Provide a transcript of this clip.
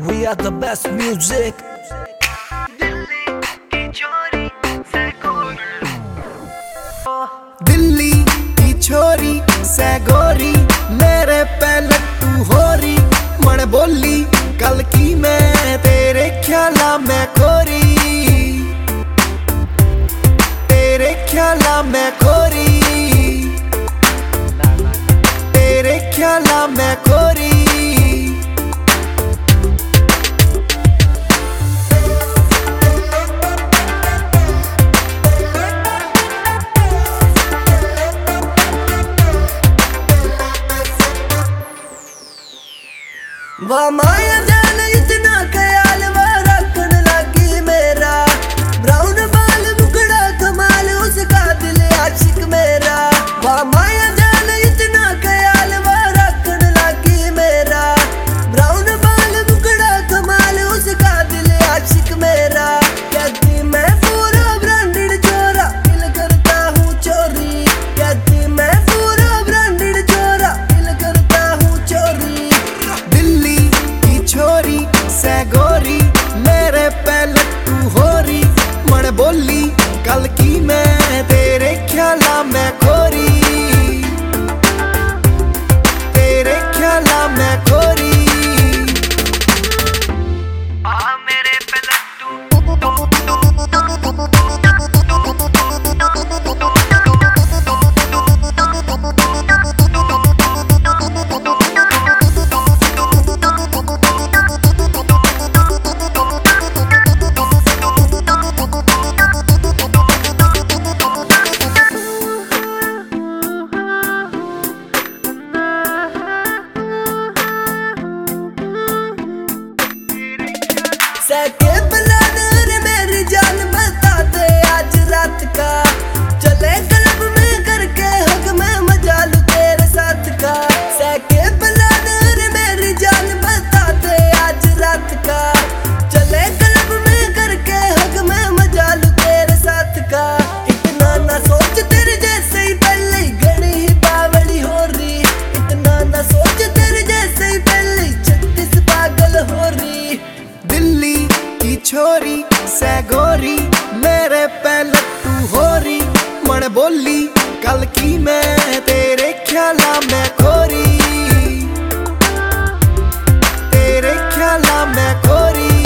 We are the best music. Delhi की छोरी सैगोरी मेरे पे लट्टू होरी मन बोली कल की मैं तेरे ख्याला में खोरी तेरे ख्याला में खोरी तेरे ख्याला में खोरी वाह माया जान इतना ख्याल वो रखन लगी मेरा ब्राउन बाल मुकड़ा कमाल उसका दिल आशिक मेरा। वाह माया जान इतना ख्याल वो रखन लगी मेरा ब्राउन बाल मुकड़ा कमाल उसका दिल आशिक मेरा। कहती मैं पूरा ब्रांडेड चोरा दिल करता हूँ चोरी कहती मैं पूरा ब्रांडेड चोरा दिल करता हूँ चोरी। दिल्ली की छोरी सैगोरी मेरे पे लट्टू होरी मन बोली कल की मैं तेरे ख्याला में खोरी तेरे ख्याला में खोरी। मेरे पे सके बलादर मेरी जान बता दे आज रात का चले क्लब में करके हक में मजा लूं तेरे साथ का। सके बलादर मेरी जान बता दे आज रात का चले क्लब में करके हक में मजा लूं तेरे साथ का। इतना ना सोच तेरे जैसे ही पहले ही घड़ी ही बावड़ी हो रही इतना ना सोच तेरे जैसे ही पहले ही 36 पागल हो रही। दिल्ली की छोरी सैगोरी मेरे पे लट्टू होरी मन बोली कल की मैं तेरे ख्याला में खोरी तेरे ख्याला में खोरी।